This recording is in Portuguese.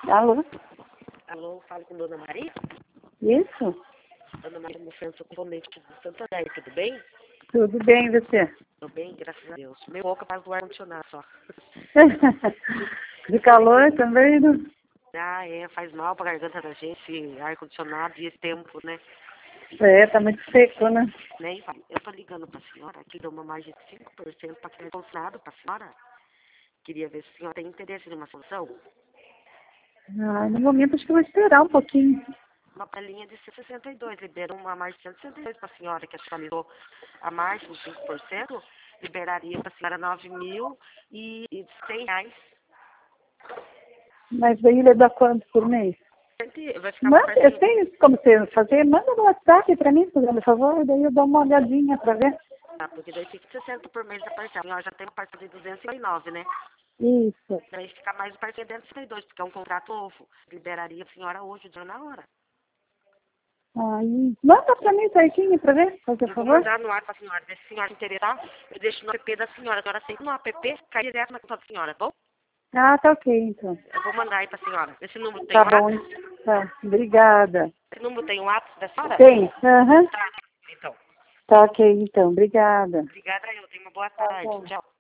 Alô? Alô, falo com Dona Maria? Isso? Dona Maria Mocenso, componente de Santo André, tudo bem? Tudo bem, e você? Tudo bem, graças a Deus. Meio boca para o ar-condicionado só. De calor também, não? Ah, faz mal pra garganta da gente, ar-condicionado e esse tempo, né? É, tá muito seco, né? Nem eu tô ligando pra senhora, que deu uma margem de 5% para ser consignado pra senhora. Queria ver se a senhora tem interesse numa solução. Ah, no momento acho que eu vou esperar um pouquinho. Uma palhinha de 162, liberou uma margem de 162 para a senhora, que atualizou a margem de 5%, liberaria para a senhora 9.100 reais. Mas daí ele dá quanto por mês? Vai ficar mais Manda, eu pertinho. tenho como você fazer, manda no WhatsApp pra mim, fazendo favor, daí eu dou uma olhadinha pra ver. Tá, porque daí fica 60 por mês da parcela. A senhora já tem uma parcela de 209, né? Isso. Daí fica mais o parcela de 202, porque é um contrato novo. Liberaria a senhora hoje, dia na hora. Aí, manda pra mim certinho pra ver, fazer Eu vou favor. mandar no ar para a senhora. Se a senhora se interessar, eu deixo no app da senhora. A senhora aceita no app, cai direto na conta da senhora, tá bom? Ah, tá ok, então. Eu vou mandar aí para a senhora. Esse número tem Tá o bom, WhatsApp? tá. Obrigada. Esse número tem o WhatsApp da senhora? Tem? Aham. Tá, então. Tá ok, então. Obrigada. Obrigada, eu tenho uma boa Tá tarde. bom. Tchau.